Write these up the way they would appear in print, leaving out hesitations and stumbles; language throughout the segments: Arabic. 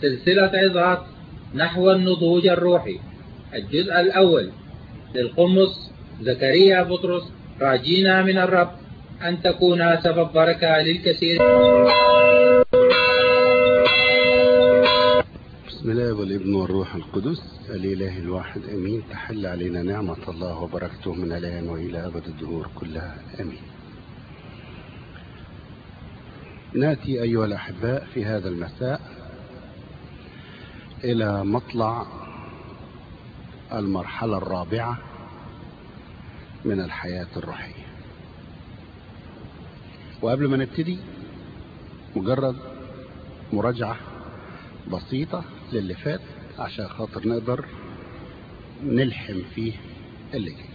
سلسلة عظات نحو النضوج الروحي، الجزء الأول للقمص زكريا بطرس، راجينا من الرب أن تكون سبب بركة للكثير. بسم الله والابن والروح القدس الإله الواحد أمين. تحل علينا نعمة الله وبركته من الآن وإلى أبد الدهور كلها أمين. نأتي أيها الأحباء في هذا المساء إلى مطلع المرحلة الرابعة من الحياة الروحية. وقبل ما نبتدي مجرد مراجعة بسيطة للي فات عشان خاطر نقدر نلحم فيه اللي جاي.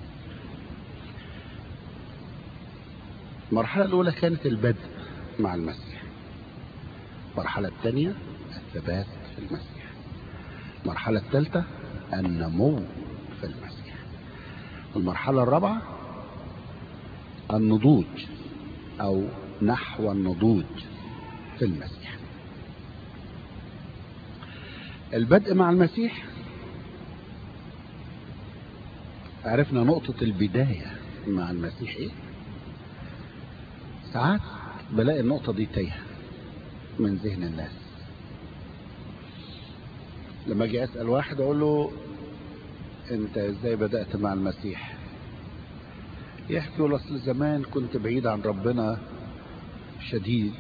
المرحلة الأولى كانت البدء مع المسيح، المرحلة الثانية الثبات في المسيح، المرحلة الثالثة النمو في المسيح، المرحلة الرابعة النضوج أو نحو النضوج في المسيح. البدء مع المسيح عرفنا نقطة البداية مع المسيح ايه. ساعات بلاقي النقطة دي تايهة من ذهن الناس. لما اجي اسأل واحد اقول له انت ازاي بدأت مع المسيح، يحكي يقول اصل زمان كنت بعيد عن ربنا شديد،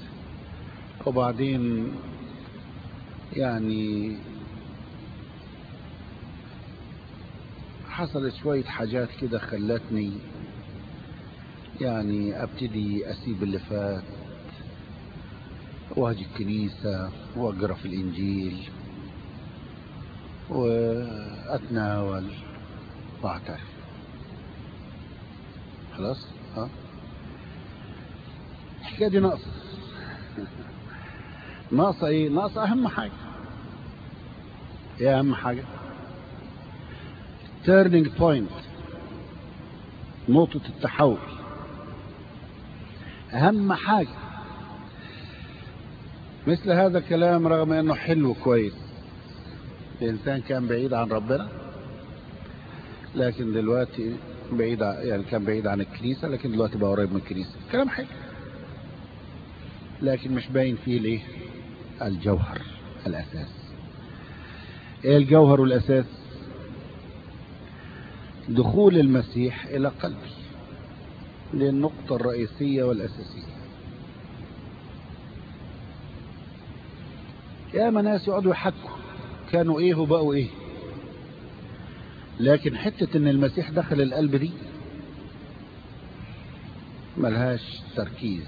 وبعدين يعني حصلت شوية حاجات كده خلتني يعني ابتدي اسيب اللي فات واجي الكنيسة واقرا في الانجيل واتناول واعترف. خلاص الحكاية دي ناقصة. ناقصة ايه؟ ناقصة اهم حاجة. ايه اهم حاجة؟ turning point، نقطة التحول. اهم حاجة. مثل هذا الكلام رغم انه حلو كويس، الانسان كان بعيد عن ربنا لكن دلوقتي بعيد، يعني كان بعيد عن الكنيسة لكن دلوقتي بقى قريب من الكنيسة. كلام حلو لكن مش باين فيه ليه الجوهر الاساس. ايه الجوهر والاساس؟ دخول المسيح الى قلبي، دي النقطة الرئيسية والاساسية. يا ناس يقعدوا يحكوا كانوا ايه وبقوا ايه، لكن حتة ان المسيح دخل القلب دي ملهاش تركيز.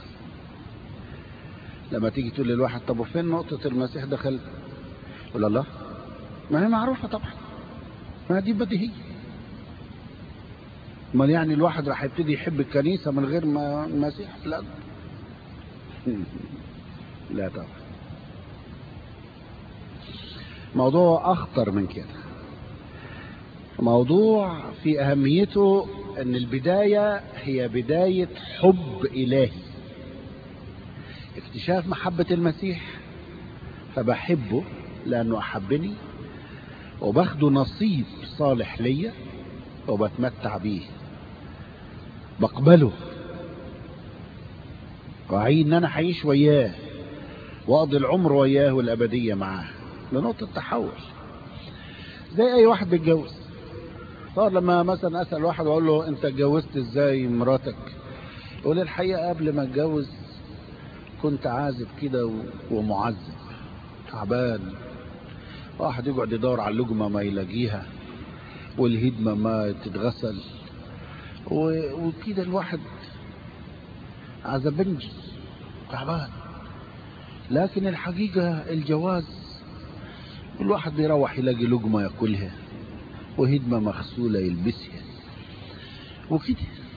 لما تيجي تقول للواحد طب وفين نقطة المسيح دخل، يقول الله ما هي معروفة طبعا، ما دي بديهية. امال يعني الواحد راح يبتدي يحب الكنيسة من غير ما المسيح؟ لا لا طبعا. موضوع اخطر من كده، موضوع في اهميته ان البداية هي بداية حب الهي، اكتشاف محبة المسيح، فبحبه لانه احبني وباخده نصيب صالح ليا وبتمتع بيه، بقبله وعي ان انا هعيش وياه واقضي العمر وياه والابدية معاه. لنقطة تحول. زي اي واحد بيتجوز. صار لما مثلا اسأل واحد واقول له انت اتجوزت ازاي مراتك، يقول الحقيقة قبل ما اتجوز كنت عازب كده ومعذب تعبان، واحد يقعد يدور على اللقمة ما يلاقيها والهدمة ما تتغسل وكده الواحد عزبنجي تعبان. لكن الحقيقة الجواز الواحد بيروح يلاقي لقمة ياكلها وهدمة مغسولة يلبسها وكده.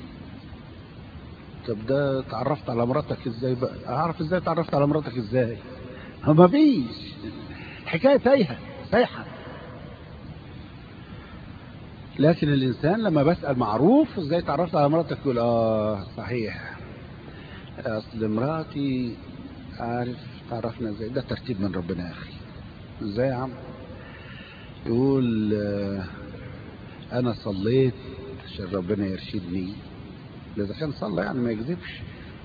طب ده تعرفت على مراتك ازاي بقى؟ اعرف ازاي تعرفت على مراتك ازاي؟ ما فيش، حكاية تايهة. لكن الانسان لما بسأل معروف ازاي تعرفت على مراتك، يقول صحيح اصل مراتي عارف تعرفنا ازاي؟ ده ترتيب من ربنا يا اخي. ازاي يا عم؟ يقول انا صليت عشان ربنا يرشدني. اذا كان صلى يعني ما يكذبش.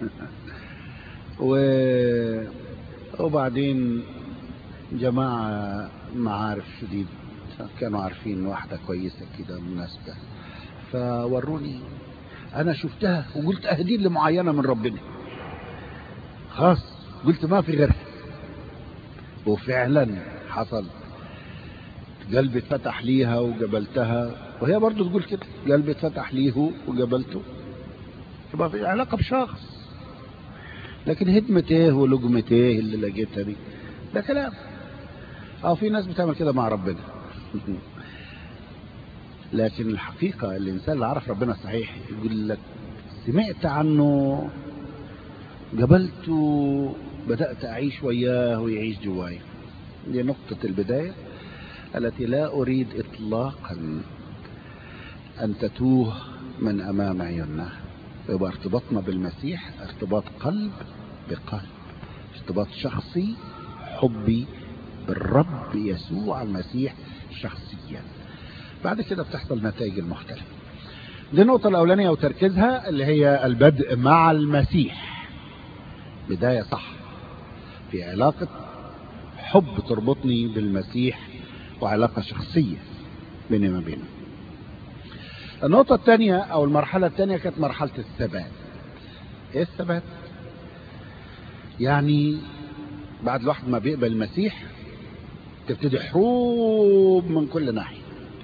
وبعدين جماعة معارف شديد كانوا عارفين واحدة كويسة كده مناسبة، فوروني انا شفتها وقلت اهدي لمعينة من ربنا، خلاص قلت ما في غيرها. وفعلا حصل، قلبي اتفتح ليها وقبلتها، وهي برضو تقول كده، قلبي اتفتح ليه وقبلته. يبقى في علاقة بشخص. لكن هدمة ايه ولقمة ايه اللي لقيتها دي؟ ده كلام. في ناس بتعمل كده مع ربنا. لكن الحقيقة الإنسان اللي عرف ربنا صحيح يقول لك سمعت عنه، قبلته، بدأت أعيش وياه ويعيش جواي. دي نقطة البداية التي لا أريد إطلاقا أن تتوه من أمام عيوننا. يبقى ارتباطنا بالمسيح ارتباط قلب بقلب، ارتباط شخصي حبي بالرب يسوع المسيح شخصيا. بعد كده بتحصل نتائج المختلفة. دي النقطة الأولانية وتركيزها اللي هي البدء مع المسيح. بداية صح في علاقة حب تربطني بالمسيح وعلاقة شخصية بيني وما بينه. النقطة الثانية أو المرحلة الثانية كانت مرحلة الثبات. إيه الثبات؟ يعني بعد الواحد ما بيقبل المسيح تبتدي حروب من كل ناحية،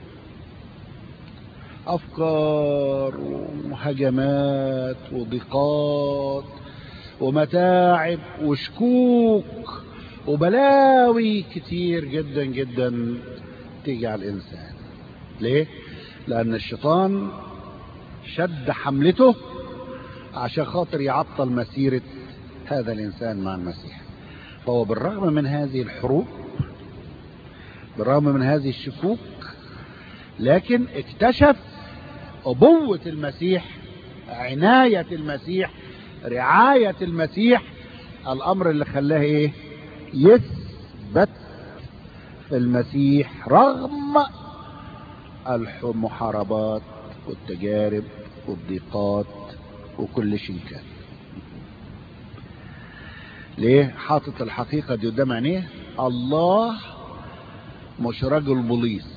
أفكار وهجمات وضيقات ومتاعب وشكوك وبلاوي كتير جدا جدا تيجي على الإنسان. ليه؟ لأن الشيطان شد حملته عشان خاطر يعطل مسيرة هذا الإنسان مع المسيح. فهو بالرغم من هذه الحروب، بالرغم من هذه الشكوك، لكن اكتشف أبوة المسيح، عناية المسيح، رعاية المسيح، الأمر اللي خلاه إيه؟ يثبت في المسيح رغم المحاربات والتجارب والضيقات وكل شيء كان. ليه؟ حاطط الحقيقة دي قدام عينيه. الله مش رجل بوليس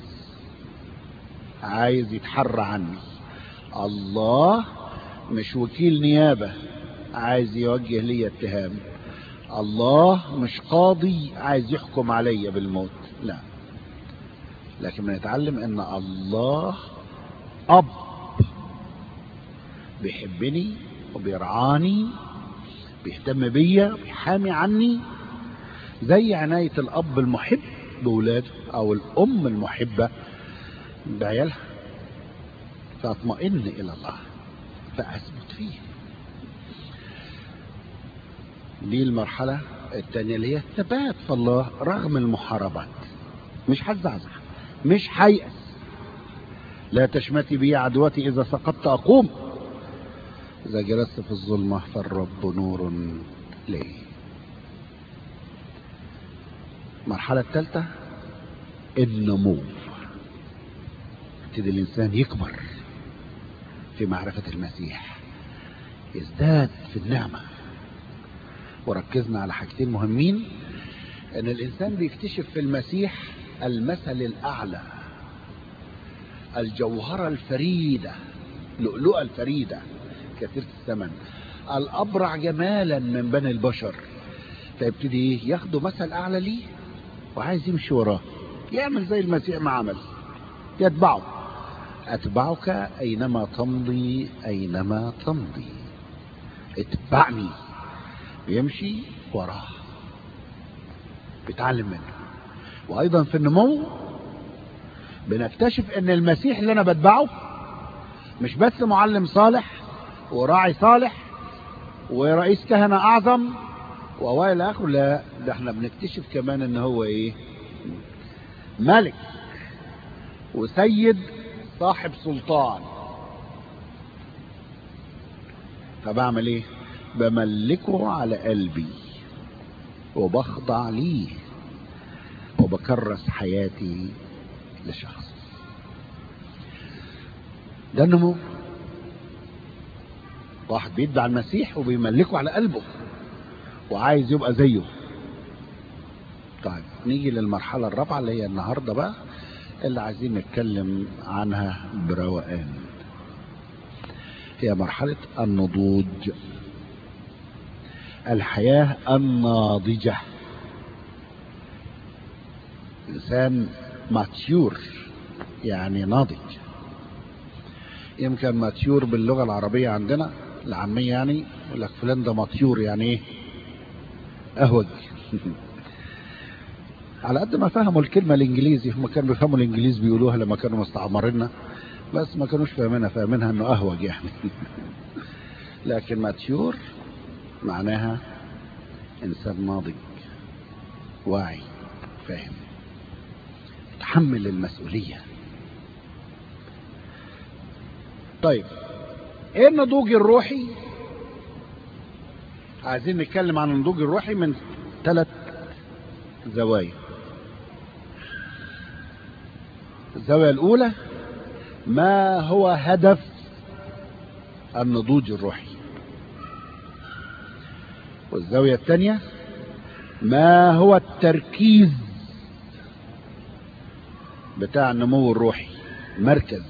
عايز يتحرى عني، الله مش وكيل نيابة عايز يوجه لي اتهام، الله مش قاضي عايز يحكم علي بالموت. لا، لكن بنتعلم ان الله اب بيحبني وبيرعاني، بيهتم بيا، بيحامي عني، زي عناية الاب المحب بولاده او الام المحبة بعيالها. فاطمئن الى الله فاثبت فيه. دي المرحلة الثانية اللي هي الثبات في الله رغم المحاربات. مش هتزعزع، مش هيأس. لا تشمتي بي عدوتي، إذا سقطت أقوم، إذا جلست في الظلمة فالرب نور لي. المرحلة الثالثة النمو. يبتدي الإنسان يكبر في معرفة المسيح، يزداد في النعمة. وركزنا على حاجتين مهمين، ان الانسان بيكتشف في المسيح المثل الاعلى، الجوهرة الفريدة، لؤلؤة الفريدة كثيرة الثمن، الابرع جمالا من بني البشر. فيبتدي ياخده مثل اعلى ليه وعايز يمشي وراه، يعمل زي المسيح ما عمل، يتبعه. اتبعك اينما تمضي، اينما تمضي، اتبعني. يمشي وراه، بيتعلم منه. وايضا في النمو بنكتشف ان المسيح اللي انا بتبعه مش بس معلم صالح وراعي صالح ورئيس كهنة اعظم والى اخره. لا، ده احنا بنكتشف كمان ان هو ايه؟ ملك وسيد صاحب سلطان. فبعمل ايه؟ بملكه على قلبي وبخضع ليه وبكرس حياتي لشخص. ده النمو. واحد بيتبع المسيح وبيملكه على قلبه وعايز يبقى زيه. طيب نيجي للمرحلة الرابعة اللي هي النهاردة بقى، اللي عايزين نتكلم عنها بروقان. هي مرحلة النضوج، الحياة الناضجة. إنسان ماتيور يعني ناضج. يمكن ماتيور باللغة العربية عندنا العامية يعني يقول لك فلان ده ماتيور، يعني ايه؟ أهوج. على قد ما فهموا الكلمة الإنجليزي، هم كانوا بيفهموا الإنجليز بيقولوها لما كانوا مستعمريننا، بس ما كانوش فاهمينها إنه أهوج يعني. لكن ماتيور معناها إنسان ناضج، واعي، فاهم، تحمل المسؤولية. طيب ايه النضوج الروحي؟ عايزين نتكلم عن النضوج الروحي من 3 زوايا. الزاوية الأولى، ما هو هدف النضوج الروحي؟ والزاوية الثانية، ما هو التركيز بتاع النمو الروحي، مركز.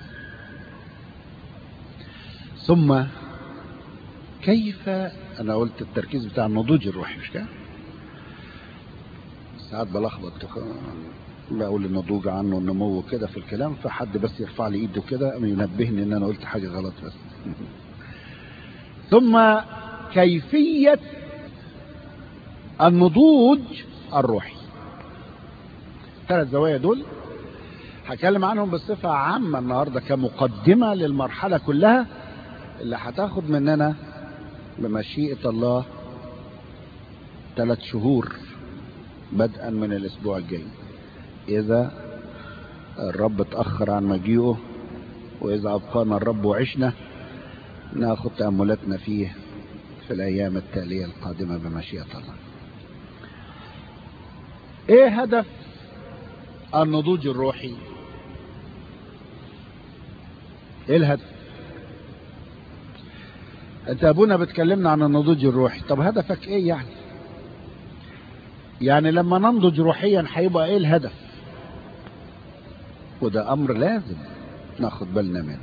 ثم كيف، انا قلت التركيز بتاع النضوج الروحي مش كده؟ ساعات بلخبط بقول النضوج عنه النمو كده في الكلام، فحد بس يرفع لي ايده كده ينبهني ان انا قلت حاجة غلط بس. ثم كيفية النضوج الروحي. 3 زوايا دول هكلم عنهم بصفة عامة النهاردة كمقدمة للمرحلة كلها اللي هتاخد مننا بمشيئة الله 3 شهور بدءا من الاسبوع الجاي، اذا الرب اتأخر عن مجيئه، واذا ابقانا الرب وعشنا ناخد تأملاتنا فيه في الايام التالية القادمة بمشيئة الله. ايه هدف النضوج الروحي؟ ايه الهدف؟ انت ابونا بتكلمنا عن النضوج الروحي، طب هدفك ايه يعني لما ننضج روحيا هيبقى ايه الهدف؟ وده امر لازم ناخد بالنا منه،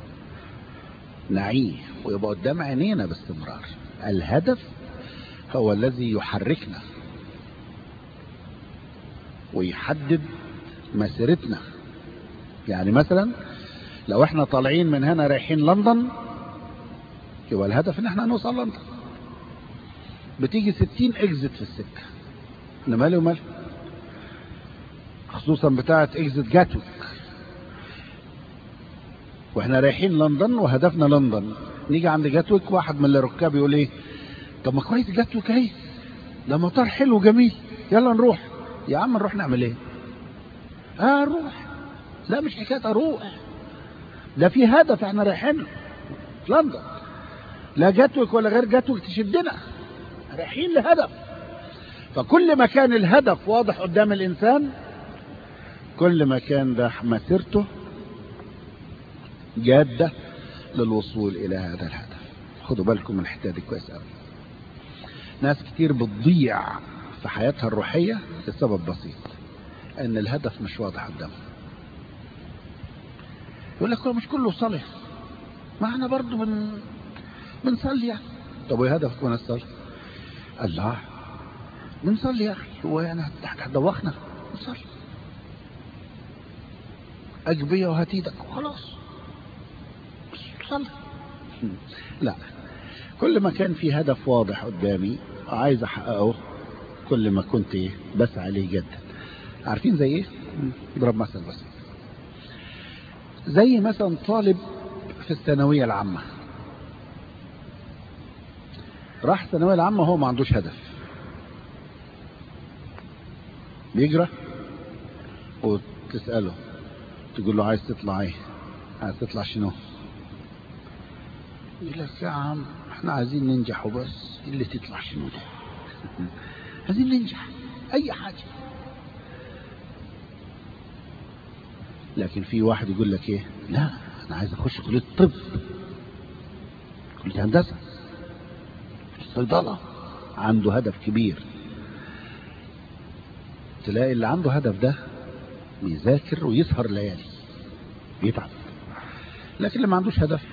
نعيه ويبقى قدام عينينا باستمرار. الهدف هو الذي يحركنا ويحدد مسيرتنا. يعني مثلا لو احنا طالعين من هنا رايحين لندن، يبقى الهدف ان احنا نوصل لندن. بتيجي 60 اكزت في السكة، انا مالي ومالي، خصوصا بتاعة اكزت جاتويك، واحنا رايحين لندن وهدفنا لندن. نيجي عند جاتويك، واحد من الركاب يقول ايه، طب ما كويس جاتويك اهي، ده مطار حلو جميل، يلا نروح. يا عم نروح نعمل ايه؟ نروح. لا مش حكاية اروح، ده في هدف احنا رايحين لندن. لا جاتويك ولا غير جاتويك تشدنا، رايحين لهدف. فكل ما كان الهدف واضح قدام الانسان، كل ما كان ده مسيرته جادة للوصول الى هذا الهدف. خدوا بالكم من الحته دي كويس قوي. ناس كتير بتضيع في حياتها الروحية لسبب بسيط، ان الهدف مش واضح قدامها. يقول لك هو مش كله صالح، ما احنا برضو بنصلي يعني. طب وايه هدفك من الصلاة؟ الله، بنصلي يا اخي، هو يعني هتدوخنا؟ نصلي اجبيه وهتيدك وخلاص صلي. لا، كل ما كان في هدف واضح قدامي عايز احققه، كل ما كنت بسعى عليه جدا. عارفين زي ايه؟ اضرب مثل بسيط. زي مثلا طالب في الثانوية العامة، راح الثانوية العامة هو ما عندوش هدف، بيجرى وتسأله تقول له عايز تطلع ايه؟ عايز تطلع شنو؟ يقول لك يا عم احنا عايزين ننجح وبس، اللي تطلع شنو ده؟ عايزين ننجح اي حاجة. لكن في واحد يقول لك ايه، لا انا عايز اخش كلية الطب، كلية هندسة، صيدلة. عنده هدف كبير. تلاقي اللي عنده هدف ده بيذاكر ويسهر ليالي بيتعب. لكن اللي ما عندوش هدف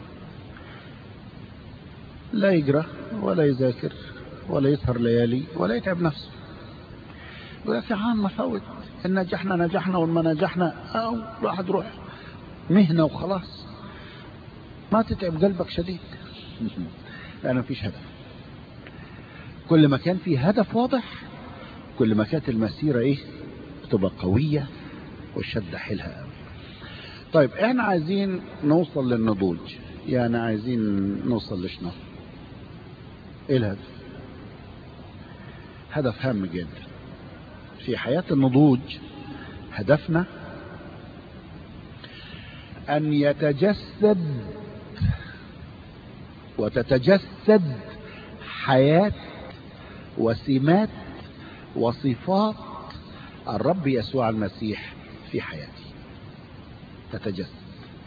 لا يجرى ولا يذاكر ولا يسهر ليالي ولا يتعب نفسه. يقول لك يا عم فوت، ان نجحنا نجحنا وان ما نجحنا او واحد روح مهنة وخلاص، ما تتعب قلبك شديد. لأن مفيش هدف. كل ما كان في هدف واضح كل ما كانت المسيرة ايه بتبقى قوية والشدة حيلها قوي. طيب احنا عايزين نوصل للنضوج، يعني عايزين نوصل لشنو؟ ايه الهدف؟ هدف هام جدا في حياة النضوج. هدفنا ان يتجسد وتتجسد حياة وسمات وصفات الرب يسوع المسيح في حياتي. تتجسد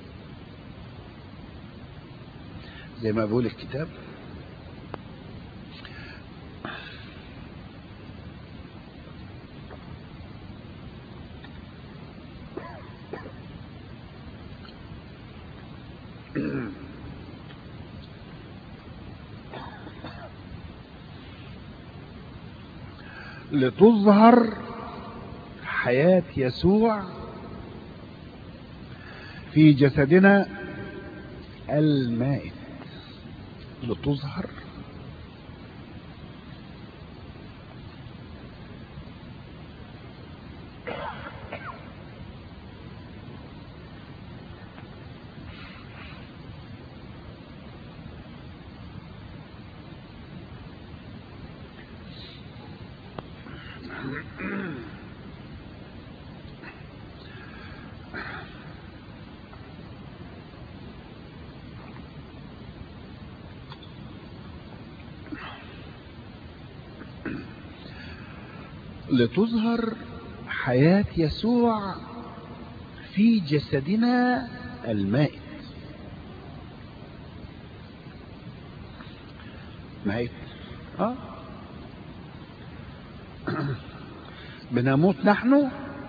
زي ما بيقول الكتاب، لتظهر حياة يسوع في جسدنا المائت. لتظهر لتظهر حياة يسوع في جسدنا المائت. مائت بنموت نحن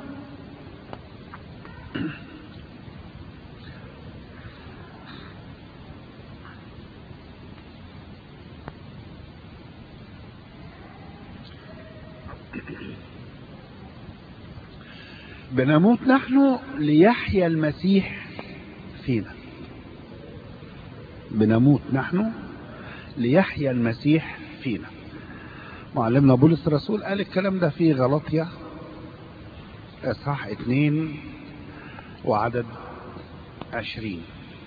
بنموت نحن ليحيا المسيح فينا. بنموت نحن ليحيا المسيح فينا. معلمنا بولس الرسول قال الكلام ده في غلطية اصحاح 2 وعدد 20.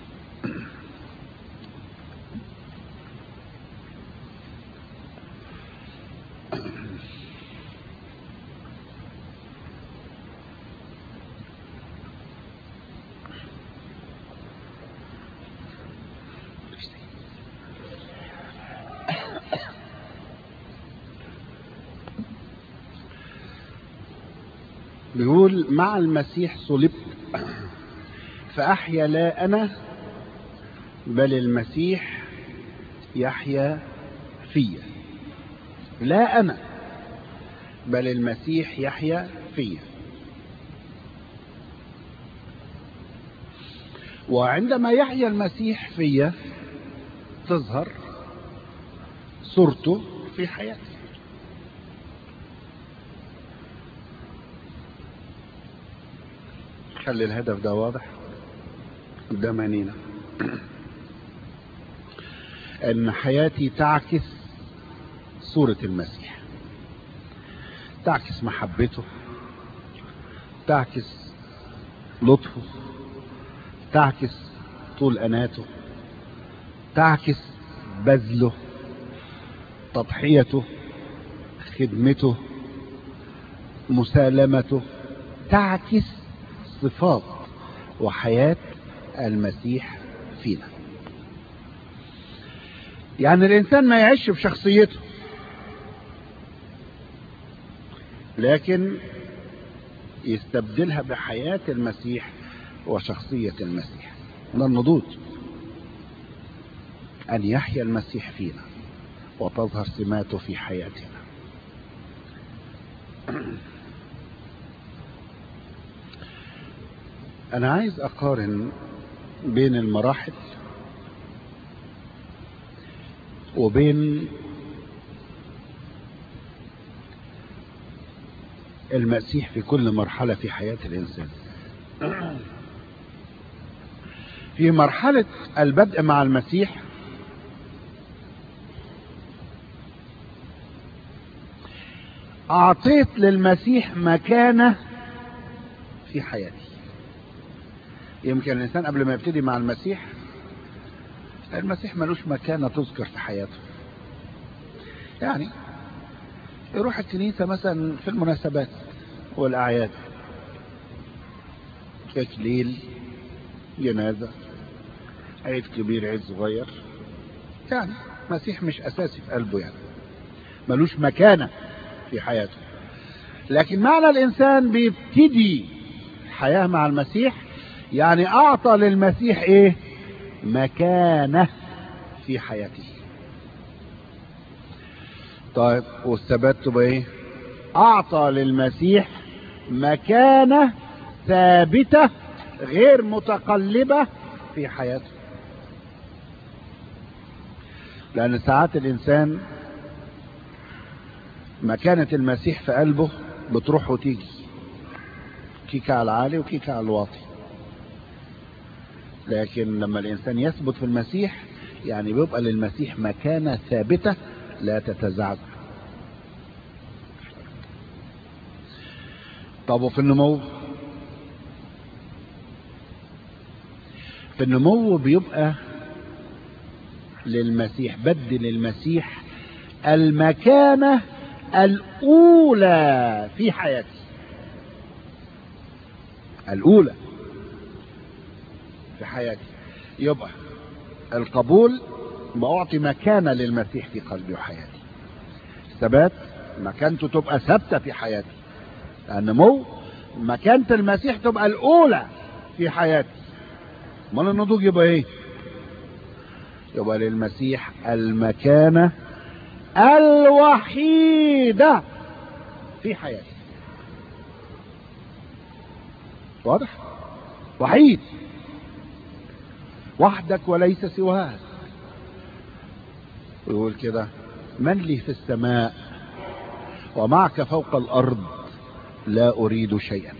بيقول مع المسيح صلبت فأحيا لا أنا بل المسيح يحيا فيا. لا أنا بل المسيح يحيا فيا. وعندما يحيا المسيح فيا تظهر صورته في حياتي. خلي الهدف ده واضح قدام عينينا، ان حياتي تعكس صورة المسيح، تعكس محبته، تعكس لطفه، تعكس طول أناته، تعكس بذله، تضحيته، خدمته، مسالمته، تعكس صفات وحياة المسيح فينا. يعني الإنسان ما يعيش بشخصيته، لكن يستبدلها بحياة المسيح وشخصية المسيح. ده النضوج، أن يحيا المسيح فينا وتظهر سماته في حياتنا. أنا عايز أقارن بين المراحل وبين المسيح في كل مرحلة في حياة الإنسان. في مرحلة البدء مع المسيح أعطيت للمسيح مكانة في حياتي. يمكن الإنسان قبل ما يبتدي مع المسيح ملوش مكانة تذكر في حياته. يعني يروح الكنيسة مثلا في المناسبات والأعياد، تكليل، جنازة، عيد كبير، عيد صغير، يعني مسيح مش أساسي في قلبه، يعني ملوش مكانة في حياته. لكن معنى الإنسان بيبتدي الحياة مع المسيح يعني أعطى للمسيح إيه؟ مكانة في حياته. طيب والثبات تبقى إيه؟ أعطى للمسيح مكانة ثابتة غير متقلبة في حياته. لأن ساعات الإنسان مكانة المسيح في قلبه بتروح وتيجي، كيكة على العالي وكيكة على الواطي. لكن لما الإنسان يثبت في المسيح يعني بيبقى للمسيح مكانة ثابتة لا تتزعزع. طب وفي النمو؟ في النمو بيبقى للمسيح، بدل المسيح المكانة الأولى في حياتي، الأولى في حياتي. يبقى القبول بأعطي مكانة للمسيح في قلبي وحياتي. الثبات مكانته تبقى ثابتة في حياتي. النمو مكانة المسيح تبقى الأولى في حياتي. امال النضوج يبقى ايه؟ يبقى للمسيح المكانة الوحيدة في حياتي. واضح؟ وحيد، وحدك وليس سواك. ويقول كده: من لي في السماء ومعك فوق الأرض لا أريد شيئا.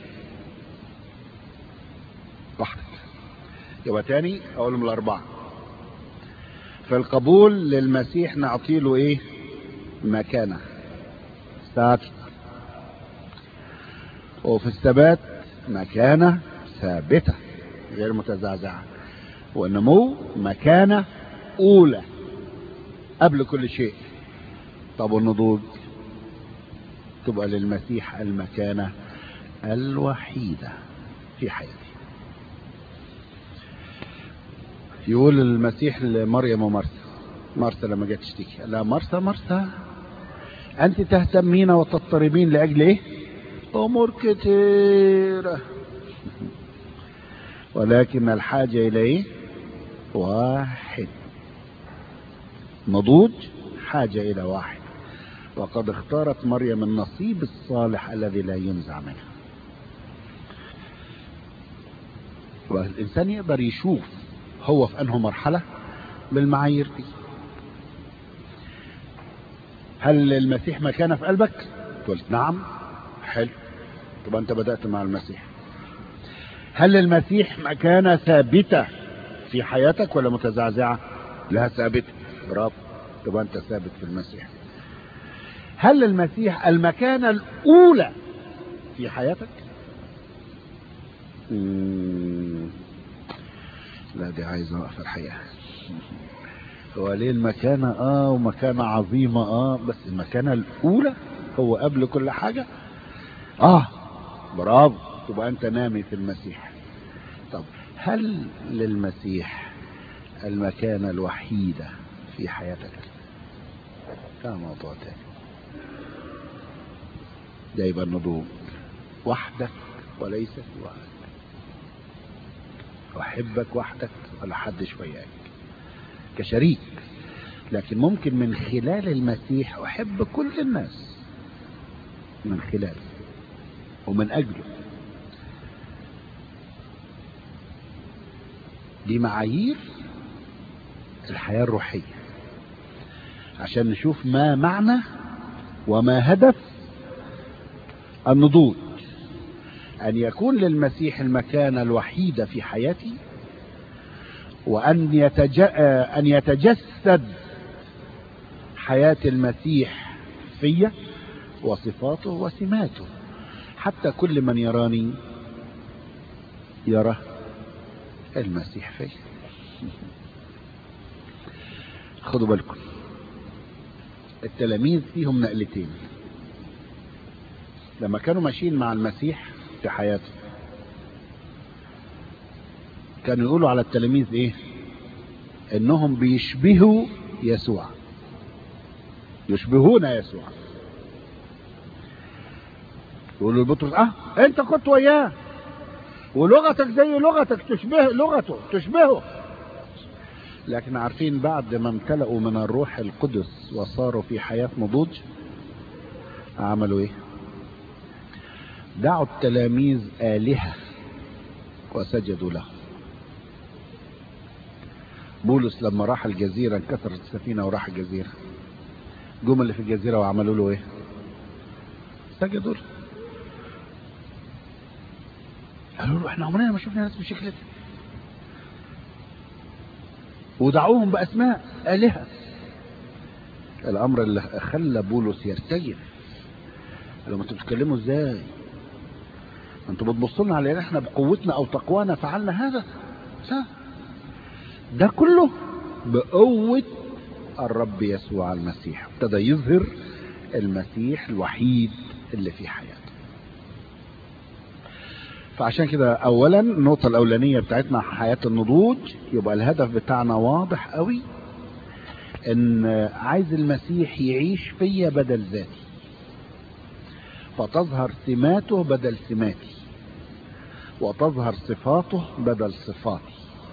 وحدك. يبقى تاني أقولهم الأربعة. في القبول للمسيح نعطيله إيه؟ مكانة ثابتة. وفي الثبات مكانة ثابتة غير متزعزعة. والنمو مكانة أولى قبل كل شيء. طب والنضوج تبقى للمسيح المكانة الوحيدة في حياتي. يقول المسيح لمريم ومرثا، مرثا لما جت تشتكي، لا مرثا أنت تهتمين وتضطربين لأجل إيه؟ أمور كثيرة، ولكن الحاجة إلى إيه؟ واحد. نضوج حاجة إلى واحد. وقد اختارت مريم النصيب الصالح الذي لا ينزع منه. والإنسان يقدر يشوف هو في أنه مرحلة بالمعايير دي. هل المسيح مكانه في قلبك؟ قلت نعم. حلو، طبعا أنت بدأت مع المسيح. هل المسيح مكانة ثابتة في حياتك ولا متزعزعة؟ لا، ثابتة. برافو، طبعا أنت ثابت في المسيح. هل المسيح المكانة الأولى في حياتك؟ لا، دي عايزة وقفة الحقيقة. هو ليه المكانة ومكانة عظيمة بس المكانة الأولى هو قبل كل حاجة. برافو، تبقى أنت نامي في المسيح. طب هل للمسيح المكانة الوحيدة في حياتك؟ ده موضوع تاني. ده يبقى النضوج. وحدك وليس سواك، أحبك وحدك ولا حدش وياك كشريك، لكن ممكن من خلال المسيح أحب كل الناس من خلاله ومن أجله. دي معايير الحياة الروحية عشان نشوف ما معنى وما هدف النضوج. أن يكون للمسيح المكانة الوحيدة في حياتي، وأن يتجسد حياة المسيح فيا وصفاته وسماته، حتى كل من يراني يرى المسيح فيا. خدوا بالكم، التلاميذ فيهم نقلتين. لما كانوا ماشيين مع المسيح في حياته كانوا يقولوا على التلاميذ ايه؟ انهم بيشبهوا يسوع، يشبهون يسوع. يقولوا لبطرس انت كنت وياه ولغتك زي لغتك، تشبه لغته، تشبهه. لكن عارفين بعد ما امتلأوا من الروح القدس وصاروا في حياة نضوج عملوا ايه؟ دعوا التلاميذ آلهة وسجدوا له. بولس لما راح الجزيرة انكسرت السفينة وراح الجزيرة، جم اللي في الجزيرة وعملوا له ايه؟ سجدوا له. قالوا له احنا عمرنا ما شفنا ناس بالشكل ده، ودعوهم بأسماء آلهة. الأمر اللي خلى بولس يرتجف، قالوا انتوا بتتكلموا ازاي؟ انتوا بتبصوا لنا على ان احنا بقوتنا او تقوانا فعلنا هذا؟ ده كله بقوة الرب يسوع المسيح. ابتدى يظهر المسيح الوحيد اللي في حياته. فعشان كده اولا النقطة الاولانية بتاعتنا حياة النضوج، يبقى الهدف بتاعنا واضح قوي، ان عايز المسيح يعيش فيا بدل ذاتي، فتظهر سماته بدل سماتي، وتظهر صفاته بدل صفاتي،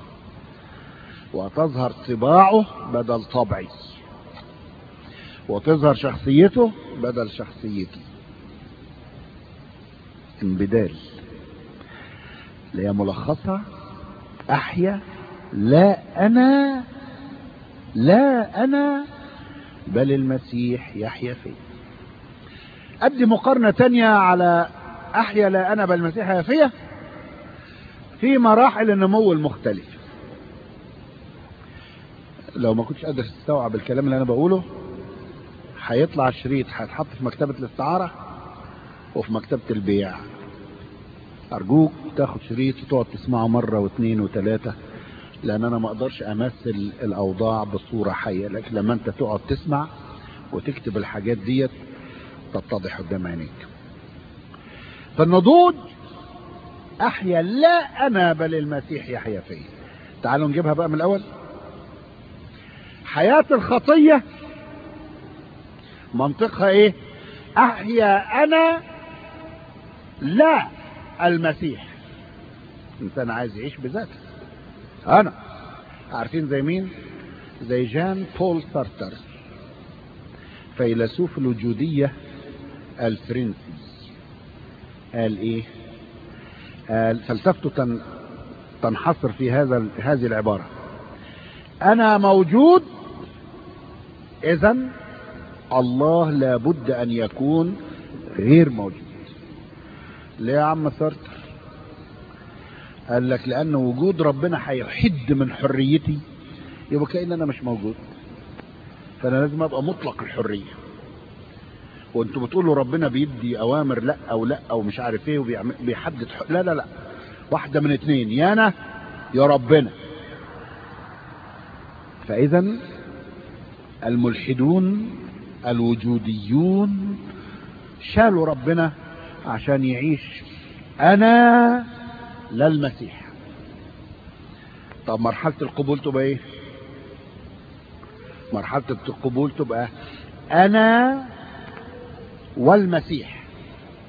وتظهر طباعه بدل طبعي، وتظهر شخصيته بدل شخصيتي. انبدال اللي هي ملخصها احيا لا انا بل المسيح يحيا فيا. ادي مقارنة تانية على احيا لا انا بل المسيح يحيا فيا في مراحل النمو المختلفة. لو ما كنتش قادر تستوعب الكلام اللي انا بقوله، هيطلع الشريط هيتحط في مكتبة الاستعارة وفي مكتبة البيع. ارجوك تاخد شريط وتقعد تسمعه مرة واثنين وثلاثة، لان انا ما اقدرش امثل الاوضاع بصورة حية، لكن لما انت تقعد تسمع وتكتب الحاجات ديت تتضح قدام عينيك. فالنضوج احيا لا انا بل المسيح يحيا فيا. تعالوا نجيبها بقى من الاول. حياة الخطية منطقها ايه؟ احيا انا لا المسيح. انسان عايز يعيش بذاته انا. عارفين زي مين؟ زي جان بول سارتر، فيلسوف الوجودية الفرنسي. قال ايه؟ قال فلسفته تنحصر في هذه العبارة: انا موجود، اذن الله لابد ان يكون غير موجود. ليه يا عم سارتر؟ قال لك لان وجود ربنا هيحد من حريتي، يبقى كأن انا مش موجود، فانا لازم ابقى مطلق الحرية. وانتوا بتقولوا ربنا بيدي اوامر لا او لا او مش عارف ايه وبيحدد لا لا لا، واحدة من اتنين، يا انا يا ربنا. فاذا الملحدون الوجوديون شالوا ربنا عشان يعيش انا لا المسيح. طب مرحلة القبول تبقى ايه؟ مرحلة القبول تبقى انا والمسيح.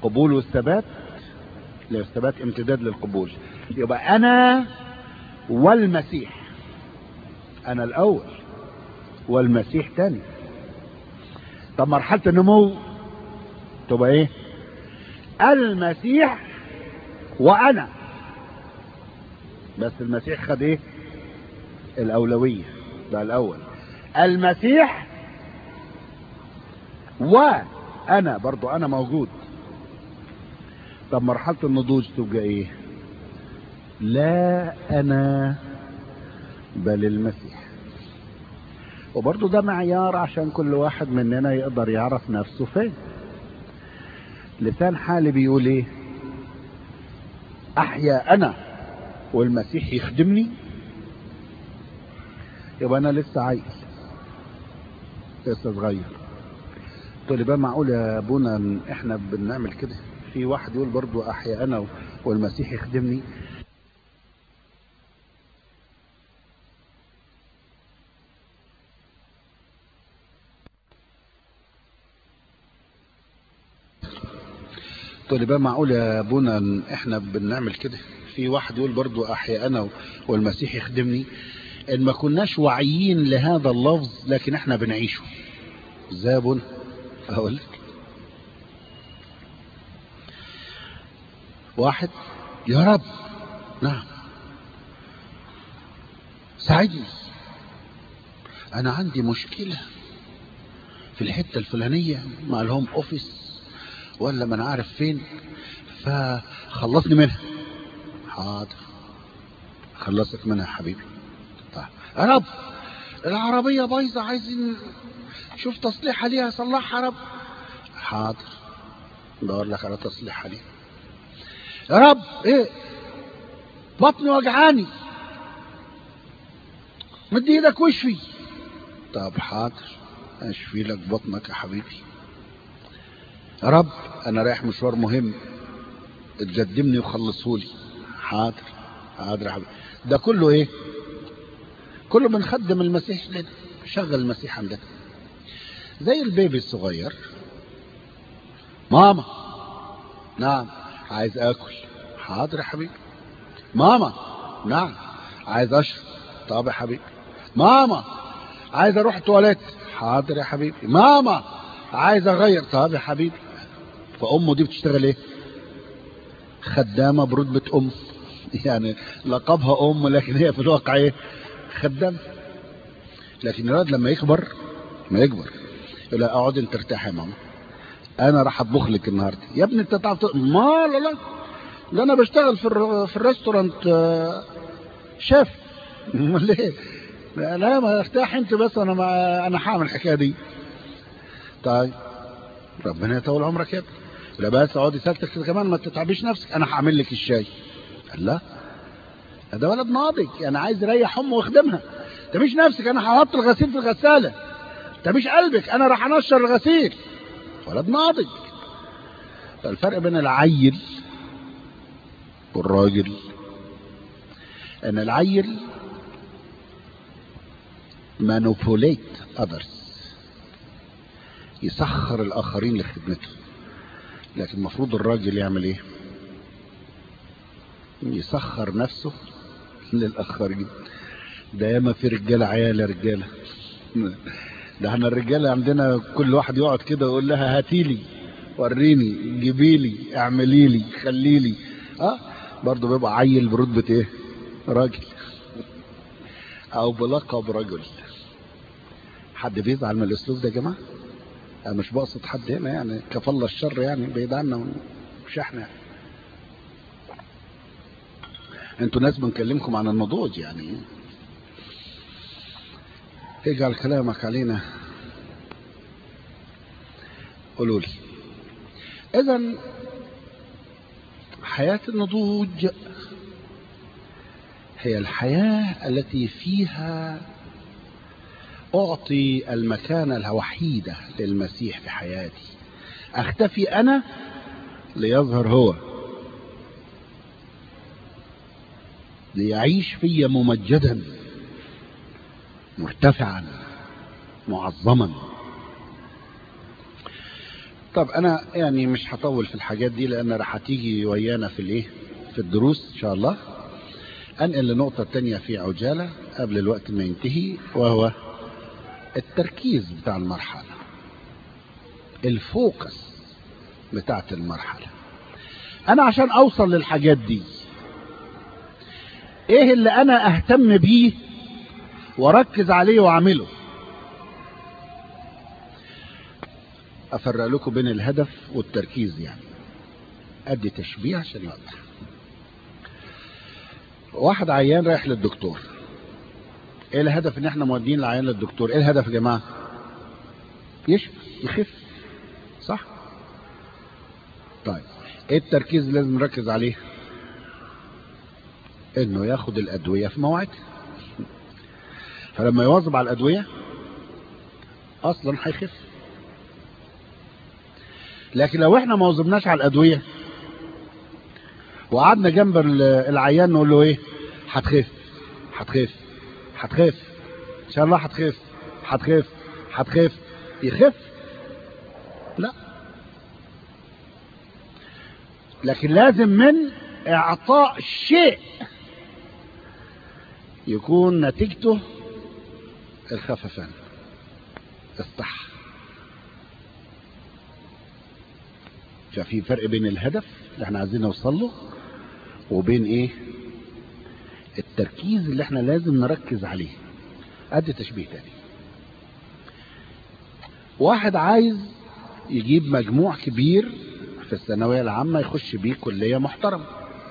قبول والثبات، الثبات امتداد للقبول. يبقى انا والمسيح، انا الاول والمسيح تاني. طب مرحلة النمو تبقى ايه؟ المسيح وانا، بس المسيح خد ايه؟ الاولوية، ده الاول. المسيح وانا برضو انا موجود. طب مرحلة النضوج تبقى ايه؟ لا انا بل المسيح. وبرضو ده معيار عشان كل واحد مننا يقدر يعرف نفسه فين. لسان حالي بيقول ايه؟ احيا انا والمسيح يخدمني. يبقى انا لسه عيل، لسه صغير. تقول لي بقى معقول يا ابونا احنا بنعمل كده؟ في واحد يقول برضو احيا انا والمسيح يخدمني. تقول لي بقى معقول يا ابونا احنا بنعمل كده؟ في واحد يقول برضو احيا انا والمسيح يخدمني. ان ما كناش واعيين لهذا اللفظ لكن احنا بنعيشه. ازاي يا ابونا؟ اقول لك. واحد يا رب نعم ساعدني، انا عندي مشكلة في الحتة الفلانية مع الهوم اوفيس ولا ما انا عارف فين، فخلصني منها. حاضر خلصك منها يا حبيبي. طيب يا رب العربية بايظة عايزين شوف تصليح عليها صلحها يا رب. حاضر بدور لك على تصليح عليها. يا رب ايه بطني وجعاني مد ايدك واشفي. طب حاضر اشفي لك بطنك يا حبيبي. يا رب انا رايح مشوار مهم اتقدمني وخلصهولي. حاضر حاضر يا حبيبي. ده كله ايه؟ كله بنخدم المسيح لنا، شغل المسيح عندنا. زي البيبي الصغير، ماما نعم عايز اكل. حاضر يا حبيبي. ماما نعم عايز اشرب. طب يا حبيبي. ماما عايز اروح التواليت. حاضر يا حبيبي. ماما عايز اغير. طب يا حبيبي. فامه دي بتشتغل ايه؟ خدامة برتبة ام. يعني لقبها ام لكن هي في الواقع ايه؟ خدامة. لكن الولد لما يكبر يقول اقعد انت ارتاح يا ماما انا راح اطبخ لك النهارده. يا ابني انت تعرف ما لا ده انا بشتغل في الريستورانت شيف. امال ليه؟ لا ما ارتاح انت بس انا هعمل الحكايه دي. طيب ربنا يطول عمرك يا ابني. لا بس اقعدي ساكته كده كمان ما تتعبيش نفسك انا هعمل لك الشاي. قال لا ده ولد ناضج انا عايز اريح امه واخدمها. تبيش نفسك انا هحط الغسيل في الغساله. تبيش قلبك انا راح انشر الغسيل. ولد ناضج. الفرق بين العيل والراجل ان العيل manipulate others، يسخر الاخرين لخدمته. لكن المفروض الراجل يعمل ايه؟ يسخر نفسه للاخرين. ده ياما في رجاله عيال يا رجاله. ده احنا الرجاله عندنا كل واحد يقعد كده ويقول لها هاتيلي وريني جيبيلي اعمليلي خليلي. برضه بيبقى عيل برتبه ايه؟ راجل او بلقب رجل. حد بيزعل من الاسلوب ده يا جماعه؟ انا مش بقصد حد هنا يعني كفالله الشر يعني بعيد عنا مش احنا يعني. انتوا ناس بنكلمكم عن النضوج يعني. اجعل كلامك علينا. قولوا لي اذا حياة النضوج هي الحياة التي فيها أعطي المكانة الوحيدة للمسيح في حياتي. أختفي أنا ليظهر هو، ليعيش في ممجدا مرتفعا معظما. طب انا يعني مش هطول في الحاجات دي لان راح هتيجي ويانا في الدروس ان شاء الله. انقل لنقطة تانية في عجالة قبل الوقت ما ينتهي، وهو التركيز بتاع المرحلة، الفوكس بتاعت المرحلة. انا عشان اوصل للحاجات دي ايه اللي انا اهتم بيه واركز عليه واعمله؟ افرق لكم بين الهدف والتركيز، يعني ادي تشبيه عشان يوضح. واحد عيان رايح للدكتور، ايه الهدف ان احنا مودين العيان للدكتور؟ ايه الهدف يا جماعه؟ يشفى، يخف، صح؟ طيب ايه التركيز اللي لازم نركز عليه؟ انه ياخد الادويه في موعدها. فلما يواظب على الادويه اصلا هيخف. لكن لو احنا ما واظبناش على الادويه وقعدنا جنب العيان نقول له ايه؟ هتخف هتخف هتخف ان شاء الله، هتخف هتخف هتخف، يخف؟ لا. لكن لازم من اعطاء شيء يكون نتيجته الخففان، الصحة. ففي فرق بين الهدف اللي احنا عايزين نوصل له وبين ايه؟ التركيز اللي احنا لازم نركز عليه. ادي تشبيه تاني. واحد عايز يجيب مجموع كبير في الثانوية العامة يخش بيه كلية محترمة،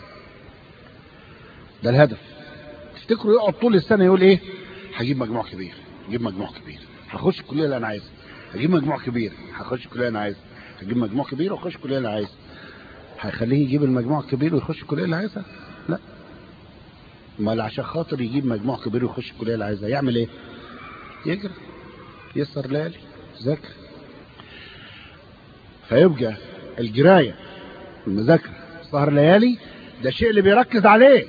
ده الهدف. تفتكروا يقعد طول السنة يقول ايه؟ هجيب مجموع كبير، هجيب مجموع كبير، هخش الكلية اللي انا عايزها، هجيب مجموع كبير، هخش الكلية اللي انا عايزها، هجيب مجموع كبير واخش الكلية اللي عايزها. هيخليه يجيب المجموع الكبير ويخش الكلية اللي عايزها؟ لا. امال عشان خاطر يجيب مجموع كبير ويخش الكلية اللي عايزها يعمل ايه؟ يجري، يسهر ليالي، يذاكر. فيبقى الجراية، المذاكرة، سهر ليالي، ده الشيء اللي بيركز عليه،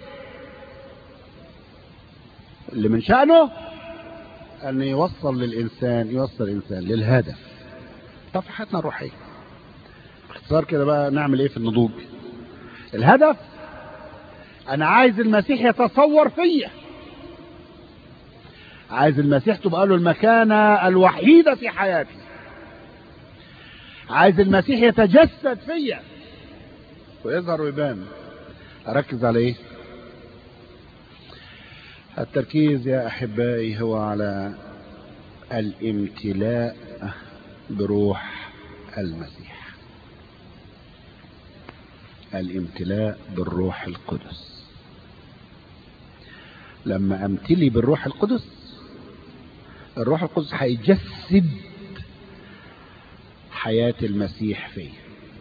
اللي من شأنه ان يوصل الانسان للهدف. طب في حياتنا الروحية باختصار كده بقى نعمل ايه في النضوج؟ الهدف انا عايز المسيح يتصور فيا، عايز المسيح تبقى له المكانة الوحيدة في حياتي، عايز المسيح يتجسد فيا ويظهر ويبان. اركز على ايه؟ التركيز يا احبائي هو على الامتلاء بروح المسيح، الامتلاء بالروح القدس. لما امتلي بالروح القدس، الروح القدس هيجسد حياة المسيح فيا،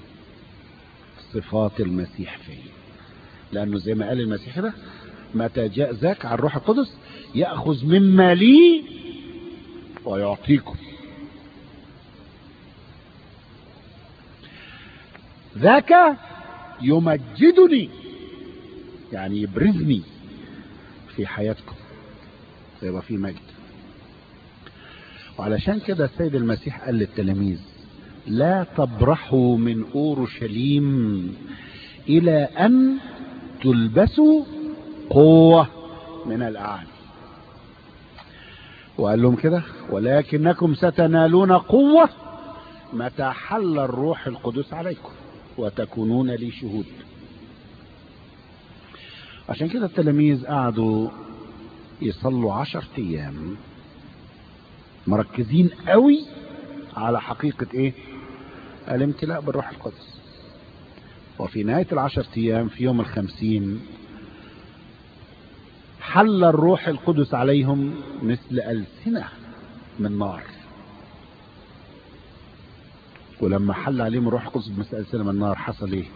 صفات المسيح فيا. لانه زي ما قال المسيح ده، متى جاء ذاك على الروح القدس يأخذ مما لي ويعطيكم. ذاك يمجدني، يعني يبرزني في حياتكم، يبقى في مجد. وعلشان كده السيد المسيح قال للتلاميذ: لا تبرحوا من أورشليم إلى أن تلبسوا قوة من الأعلى. وقال لهم كده: ولكنكم ستنالون قوة متى حل الروح القدس عليكم وتكونون لي شهود. عشان كده التلاميذ قعدوا يصلوا 10 أيام مركزين قوي على حقيقة ايه؟ الامتلاء بالروح القدس. وفي نهاية 10 أيام في يوم 50 حل الروح القدس عليهم مثل ألسنة من نار. ولما حل عليهم الروح القدس مثل ألسنة من نار حصل ايه؟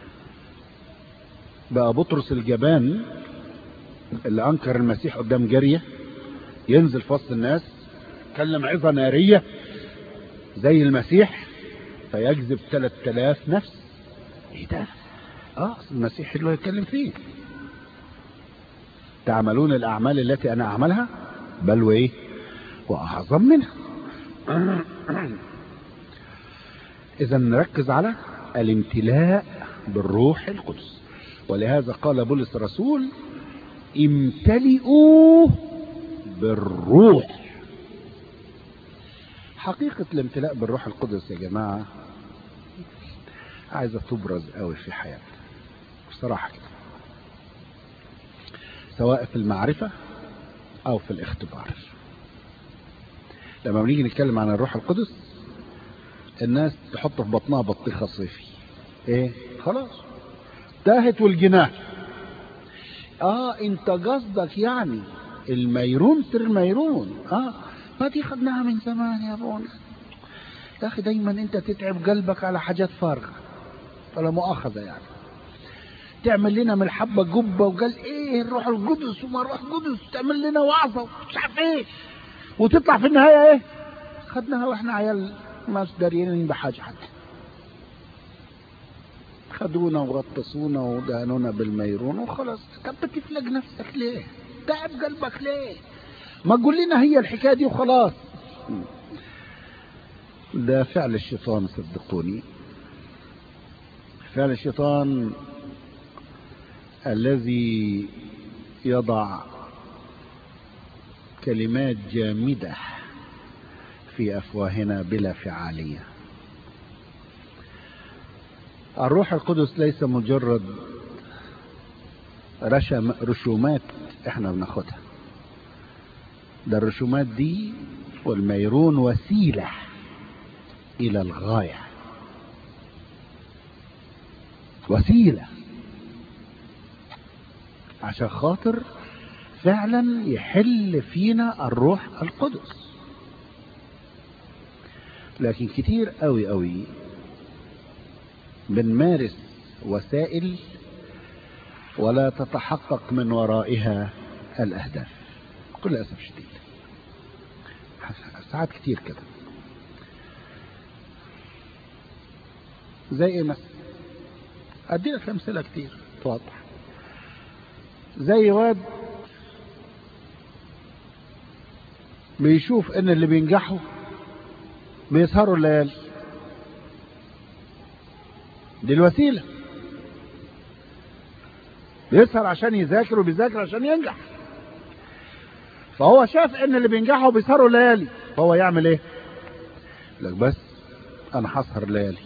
بقى بطرس الجبان اللي أنكر المسيح قدام جارية ينزل في وسط الناس يتكلم عظة نارية زي المسيح فيجذب 3000 نفس. ايه ده؟ المسيح اللي هو يتكلم فيه. تعملون الأعمال التي أنا أعملها بل وإيه؟ وأعظم منها. إذا نركز على الامتلاء بالروح القدس. ولهذا قال بولس الرسول امتلئوا بالروح. حقيقة الامتلاء بالروح القدس يا جماعة عايزة تبرز قوي في حياتنا بصراحة كده، سواء في المعرفة او في الاختبار. لما بنيجي نتكلم عن الروح القدس الناس تحط في بطنها بطيخة صيفي، ايه خلاص تاهت والجناح. انت قصدك يعني الميرون سر الميرون، ما دي خدناها من زمان يا ابونا. يا اخي دايما انت تتعب قلبك على حاجات فارغة ولا مؤاخذة، يعني تعمل لنا من الحبة جبة وقال ايه الروح القدس وما الروح القدس، تعمل لنا وعظة ومش عارف ايه، وتطلع في النهاية ايه؟ خدناها واحنا عيال ما داريين بحاجة حتى. خدونا وغطسونا ودهنونا بالميرون وخلاص. طب بتفلق نفسك ليه؟ تعب قلبك ليه؟ ما تقول لنا هي الحكاية دي وخلاص. ده فعل الشيطان، صدقوني، فعل الشيطان الذي يضع كلمات جامدة في أفواهنا بلا فعالية. الروح القدس ليس مجرد رسومات احنا بناخدها، ده الرسومات دي والميرون وسيلة إلى الغاية، وسيلة عشان خاطر فعلا يحل فينا الروح القدس. لكن كتير قوي قوي بنمارس وسائل ولا تتحقق من ورائها الأهداف، بكل أسف شديد. ساعات كتير كده. زي ايه مثلا؟ ادي لك امثله كتير توضح. زي واد بيشوف ان اللي بينجحوا بيسهروا الليالي، دي الوسيله، بيسهر عشان يذاكر وبيذاكر عشان ينجح. فهو شاف ان اللي بينجحوا بيسهروا الليالي، فهو يعمل ايه؟ لك بس انا هسهر ليالي.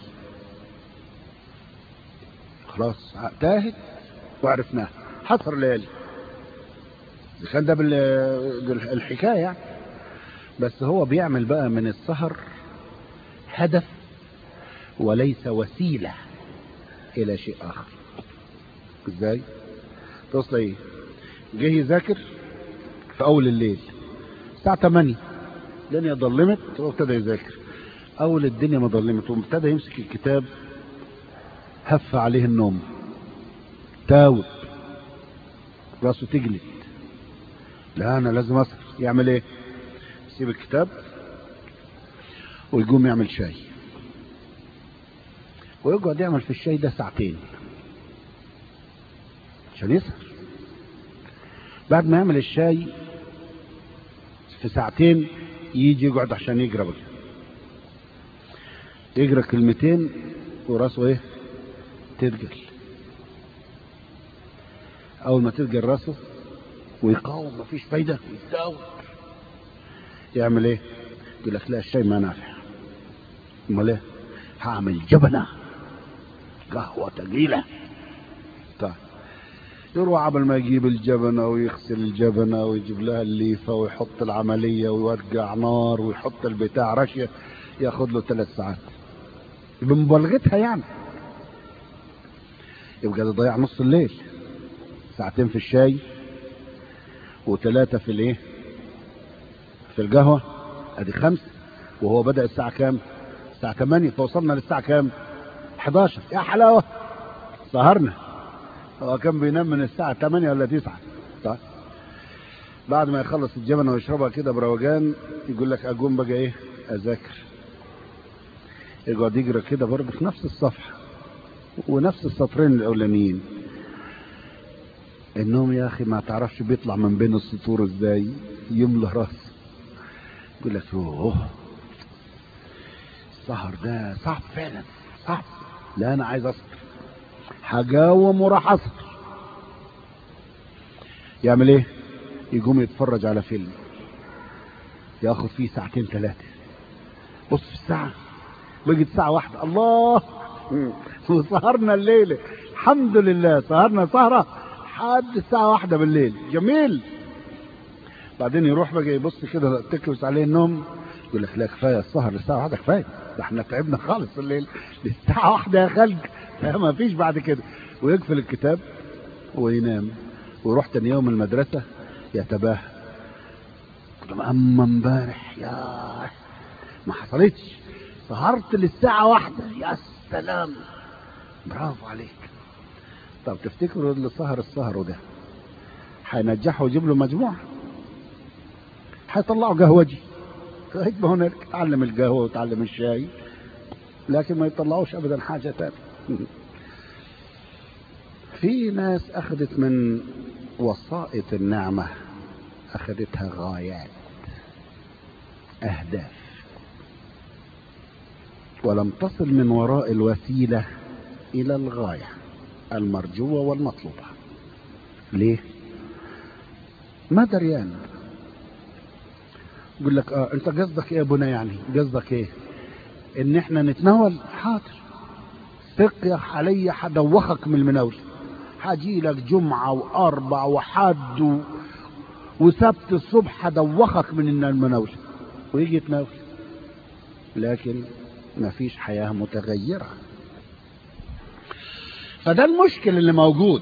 خلاص تاهت وعرفناها، هسهر ليالي. كان ده بالحكايه يعني. بس هو بيعمل بقى من السهر هدف وليس وسيله الى شيء اخر. ازاي؟ توصل ايه؟ جه يذاكر في اول الليل الساعه 8، الدنيا ضلمت وابتدى يذاكر. اول الدنيا ما ضلمت وابتدى يمسك الكتاب، هف عليه النوم، تاوب، راسه تجلد. لا انا لازم اسهر. يعمل ايه؟ يسيب الكتاب ويقوم يعمل شاي، ويقعد يعمل في الشاي ده ساعتين عشان يسهر. بعد ما يعمل الشاي في ساعتين يجي يقعد عشان يقرا بقى، يقرا كلمتين وراسه ايه؟ ترجل. اول ما ترجل راسه ويقاوم مفيش فايده يتداول. يعمل ايه؟ يقول لك لا الشاي ما نافع. امال ايه؟ هعمل جبنه، قهوه ثقيله. طيب يروح قبل ما يجيب الجبنه ويغسل الجبنه ويجيب لها الليفه ويحط العمليه ويوقع نار ويحط البتاع رشيه، ياخد له 3 ساعات بمبالغتها يعني. يبقى ده ضيع نص الليل، 2 في الشاي و3 في الايه؟ في القهوه، ادي 5. وهو بدأ الساعه كام؟ الساعه 8، فوصلنا للساعه كام؟ 11. يا حلاوه، سهرنا. هو كان بينام من الساعه 8 ولا 9. طيب بعد ما يخلص الجبنه ويشربها كده بروجان يقول لك اقوم بقى ايه؟ اذاكر. يقعد يقرا كده برضه في نفس الصفحه ونفس السطرين الاولانيين. النوم يا اخي ما تعرفش بيطلع من بين السطور ازاي، يملى راسه. يقول لك اوه السهر ده صعب فعلا، صعب. لا انا عايز اصبر، هجاوم وراح اصبر. يعمل ايه؟ يقوم يتفرج على فيلم ياخد فيه ساعتين ثلاثة. بص في الساعة، بقت ساعة واحدة، الله. وسهرنا الليلة الحمد لله، سهرنا سهرة لحد الساعة واحدة بالليل، جميل. بعدين يروح بقى يبص كده تكبس عليه النوم، يقول لك لا كفاية السهر للساعة واحدة، كفاية ده احنا تعبنا خالص الليل، للساعة واحدة يا خلق، ما فيش بعد كده. ويقفل الكتاب وينام، ويروح تاني يوم المدرسة يتباهى، اما امبارح يا ما حصلتش، سهرت للساعة واحدة، يا سلام، برافو عليك. طب تفتكروا اللي سهر السهر ده هينجحه ويجيب له مجموعة؟ هيطلعوا قهوجي، هيك هناك تعلم القهوة وتعلم الشاي، لكن ما يطلعوش ابدا حاجة تانية. في ناس اخذت من وسائط النعمة، اخذتها غايات، اهداف، ولم تصل من وراء الوسيلة الى الغاية المرجوة والمطلوبة. ليه؟ ما دريان. يقول لك انت قصدك ايه يا ابونا؟ يعني قصدك ايه؟ ان احنا نتناول؟ حاضر، ثق يا علي، حدوخك من المناول، هاجي لك جمعة واربع وحد وسبت الصبح حدوخك من المناول، ويجي يتناول، لكن ما فيش حياة متغيرة. فده المشكل اللي موجود،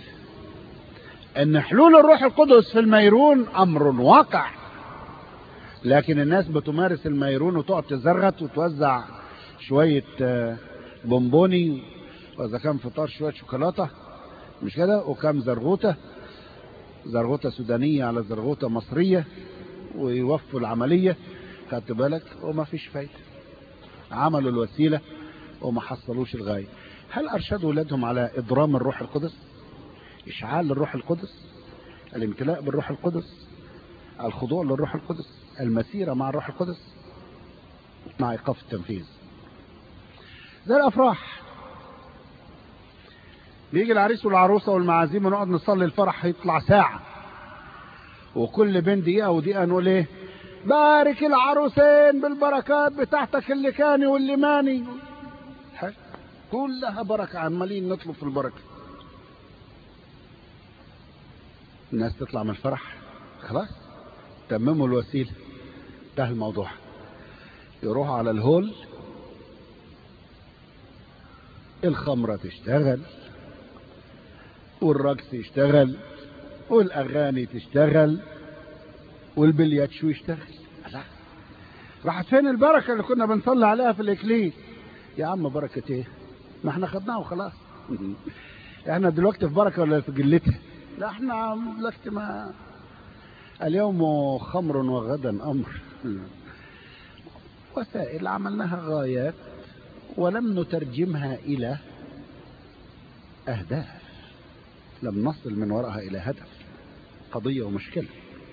ان حلول الروح القدس في الميرون امر واقع، لكن الناس بتمارس الميرون وتقعد تزرغت وتوزع شوية بونبوني، واذا كان فطار شوية شوكولاتة، مش كده، وكم زرغوطة سودانية على زرغوطة مصرية، ويوفوا العملية، خدت بالك، وما فيش فايدة. عملوا الوسيلة وما حصلوش الغاية. هل ارشدوا ولادهم على اضرام الروح القدس، اشعال الروح القدس، الامتلاء بالروح القدس، الخضوع للروح القدس، المسيرة مع الروح القدس، مع ايقاف التنفيذ؟ زي الافراح، بيجي العريس والعروسة والمعازيم ونقعد نصلي الفرح، يطلع ساعة، وكل بين دقيقة ودقيقة نقول ايه؟ بارك العروسين بالبركات بتاعتك اللي كاني واللي ماني، كلها بركة، عمالين نطلب في البركة. الناس تطلع من الفرح، خلاص تمموا الوسيلة، انتهى الموضوع. يروحوا على الهول، الخمرة تشتغل، والرقص يشتغل، والاغاني تشتغل، والبلياتشو يشتغل. لا، راحت فين البركة اللي كنا بنصلي عليها في الاكليل؟ يا عم بركة ايه؟ ما احنا خدناها وخلاص. احنا دلوقتي في بركة ولا في قلتها؟ لا، احنا دلوقتي ما اليوم خمر وغدا امر. وسائل عملناها غايات ولم نترجمها الى اهداف، لم نصل من وراءها الى هدف، قضية ومشكلة.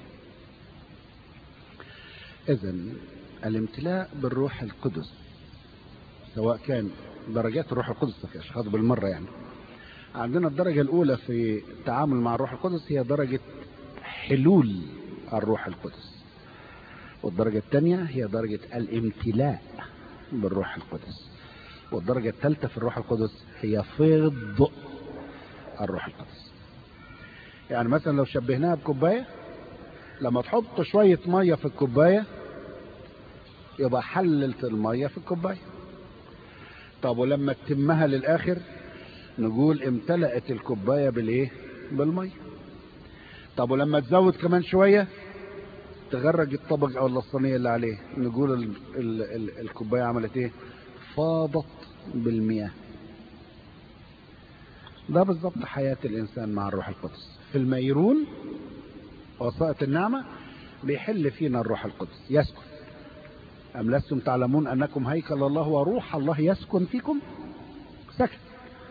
اذن الامتلاء بالروح القدس، سواء كان درجات الروح القدس في اشخاص بالمرة، يعني عندنا الدرجة الاولى في التعامل مع الروح القدس هي درجة حلول الروح القدس، والدرجة الثانية هي درجة الامتلاء بالروح القدس، والدرجة الثالثة في الروح القدس هي فيض الروح القدس. يعني مثلا لو شبهناها بكوباية، لما تحط شوية مية في الكوباية يبقى حللت المية في الكوباية. طب ولما تتمها للآخر نقول امتلأت الكوباية بالايه؟ بالمية. طب ولما تزود كمان شوية تغرق الطبق او الصينية اللي عليه، نقول الكوباية عملت ايه؟ فاضت بالمياه. ده بالضبط حياة الانسان مع الروح القدس. في الميرون وسائط النعمة بيحل فينا الروح القدس، يسكن. أم لستم تعلمون أنكم هيكل الله وروح الله يسكن فيكم؟ سكن.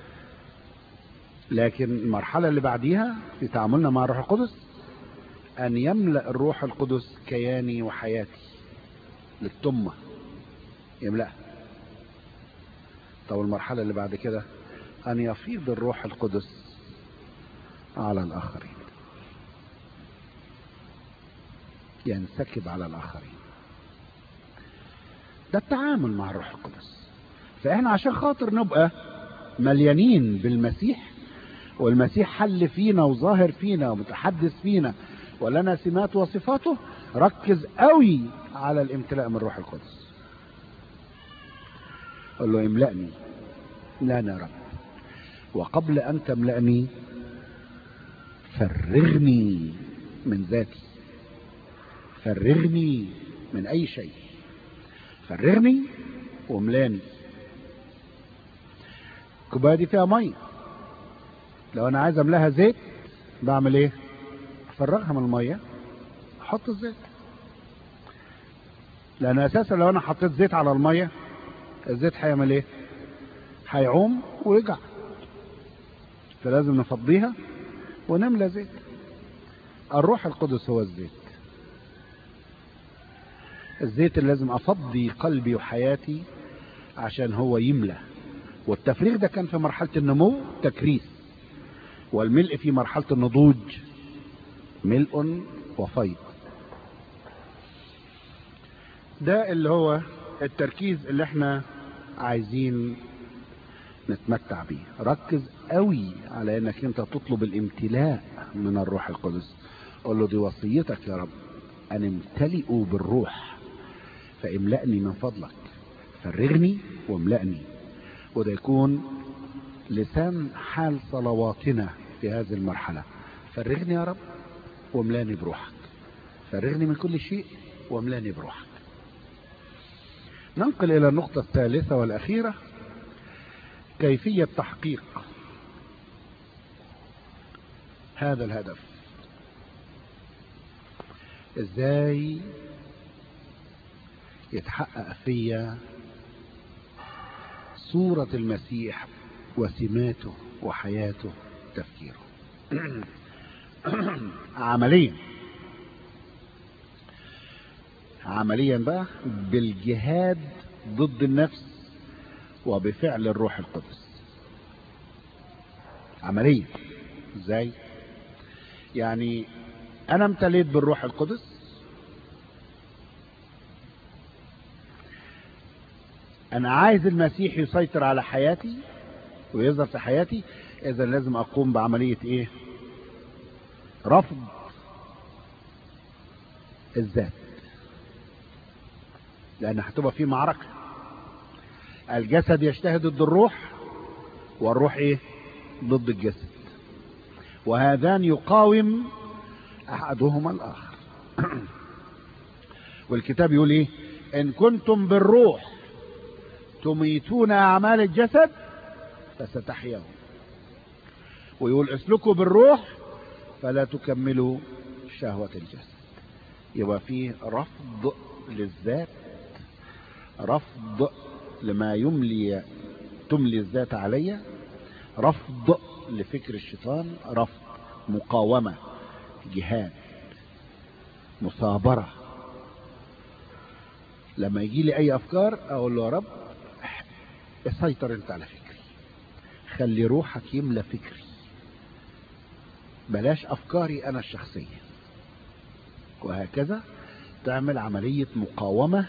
لكن المرحلة اللي بعديها في تعاملنا مع الروح القدس أن يملأ الروح القدس كياني وحياتي للتمة، يملأ. طب المرحلة اللي بعد كده أن يفيض الروح القدس على الآخرين، ينسكب على الآخرين. ده التعامل مع الروح القدس. فإحنا عشان خاطر نبقى مليانين بالمسيح، والمسيح حل فينا وظاهر فينا ومتحدث فينا ولنا سمات وصفاته، ركز قوي على الامتلاء من الروح القدس. قل له املأني، املأني يا رب، وقبل أن تملأني فرغني من ذاتي، فرغني من أي شيء، فرغني واملاني. الكوباية دي فيها مية، لو أنا عايز أملاها زيت بعمل إيه؟ أفرغها من المية، أحط الزيت، لأن أساسا لو أنا حطيت زيت على المية الزيت هيعمل إيه؟ هيعوم ويقع، فلازم نفضيها ونملى زيت. الروح القدس هو الزيت، الزيت اللي لازم أفضي قلبي وحياتي عشان هو يملى. والتفريغ ده كان في مرحلة النمو تكريس، والملء في مرحلة النضوج ملء وفيض. ده اللي هو التركيز اللي احنا عايزين نتمتع بيه. ركز قوي على انك انت تطلب الامتلاء من الروح القدس. قول له دي وصيتك يا رب، ان امتلئوا بالروح، فاملأني من فضلك، فرغني واملأني. وده يكون لسان حال صلواتنا في هذه المرحلة. فرغني يا رب واملاني بروحك، فرغني من كل شيء واملاني بروحك. ننقل الى النقطة الثالثة والاخيرة، كيفية تحقيق هذا الهدف. ازاي يتحقق فيا صورة المسيح وسماته وحياته تفكيره. عمليا بقى بالجهاد ضد النفس وبفعل الروح القدس. عمليا ازاي؟ يعني انا امتليت بالروح القدس، انا عايز المسيح يسيطر على حياتي ويظهر في حياتي، اذا لازم اقوم بعملية ايه؟ رفض الذات، لان هتبقى في معركة. الجسد يجتهد ضد الروح، والروح ايه؟ ضد الجسد، وهذان يقاوم احدهما الاخر. والكتاب يقول ايه؟ ان كنتم بالروح تميتون اعمال الجسد فستحيون. ويقول اسلكوا بالروح فلا تكملوا شهوة الجسد. يبقى فيه رفض للذات، رفض لما تملي الذات عليا، رفض لفكر الشيطان، رفض، مقاومة، جهاد، مثابرة. لما يجي لي اي افكار اقول له يا رب اسيطر انت على فكري، خلي روحك يملى فكري، بلاش افكاري انا الشخصية. وهكذا تعمل عملية مقاومة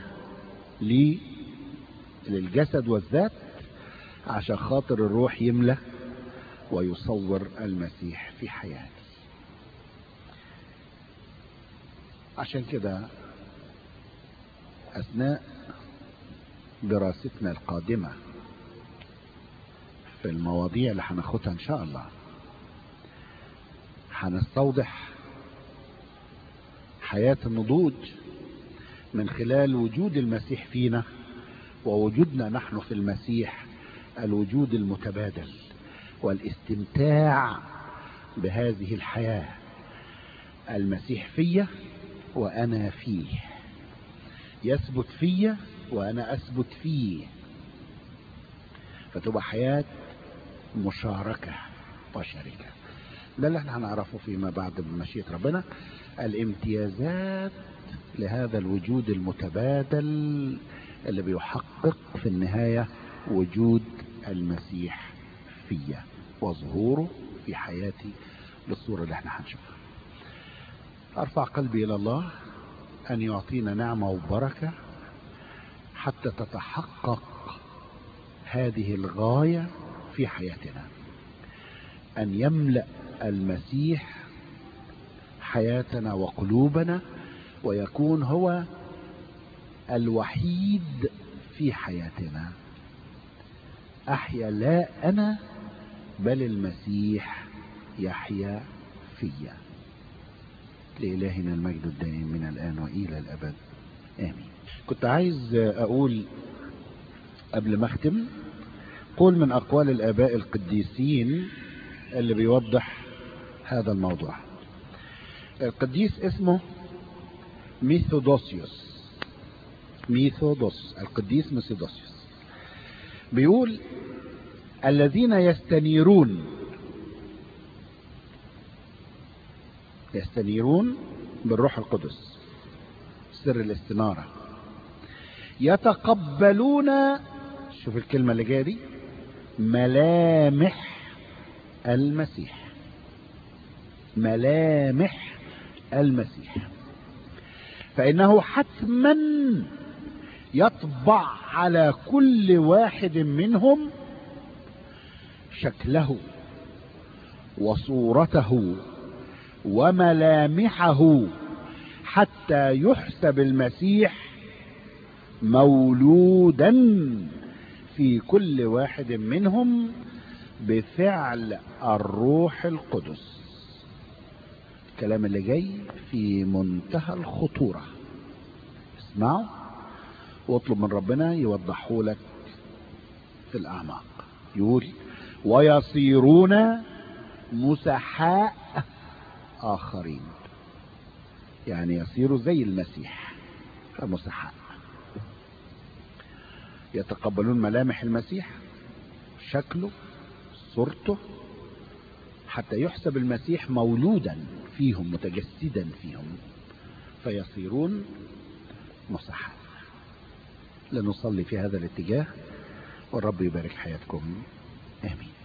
للجسد والذات عشان خاطر الروح يملى ويصور المسيح في حياتي. عشان كده اثناء دراستنا القادمة في المواضيع اللي هناخدها ان شاء الله هنستوضح حياة النضوج من خلال وجود المسيح فينا ووجودنا نحن في المسيح، الوجود المتبادل والاستمتاع بهذه الحياة. المسيح فيا وأنا فيه، يثبت فيا وأنا أثبت فيه، فتبقى حياة مشاركة وشركة. ده اللي احنا هنعرفه فيما بعد بمشيئة ربنا، الامتيازات لهذا الوجود المتبادل اللي بيحقق في النهاية وجود المسيح فيا وظهوره في حياتي بالصورة اللي احنا هنشوفها. ارفع قلبي الى الله ان يعطينا نعمة وبركة حتى تتحقق هذه الغاية في حياتنا، ان يملأ المسيح حياتنا وقلوبنا ويكون هو الوحيد في حياتنا. احيا لا انا بل المسيح يحيا فيا. لإلهنا المجد الدائم من الآن وإلى الأبد آمين. كنت عايز أقول قبل ما أختم قول من أقوال الآباء القديسين اللي بيوضح هذا الموضوع. القديس اسمه ميثودوسيوس، القديس ميثودوسيوس بيقول: الذين يستنيرون بالروح القدس، سر الاستنارة، يتقبلون، شوف الكلمة اللي جاية دي، ملامح المسيح، فإنه حتما يطبع على كل واحد منهم شكله وصورته وملامحه حتى يحسب المسيح مولودا في كل واحد منهم بفعل الروح القدس. الكلام اللي جاي في منتهى الخطورة، اسمعوا واطلب من ربنا يوضحه لك في الأعماق. يقول: ويصيرون مسحاء آخرين، يعني يصيروا زي المسيح مسحاء، يتقبلون ملامح المسيح، شكله، صورته، حتى يحسب المسيح مولودا فيهم، متجسدا فيهم، فيصيرون مسحاء. لنصلي في هذا الاتجاه والرب يبارك حياتكم. آمين.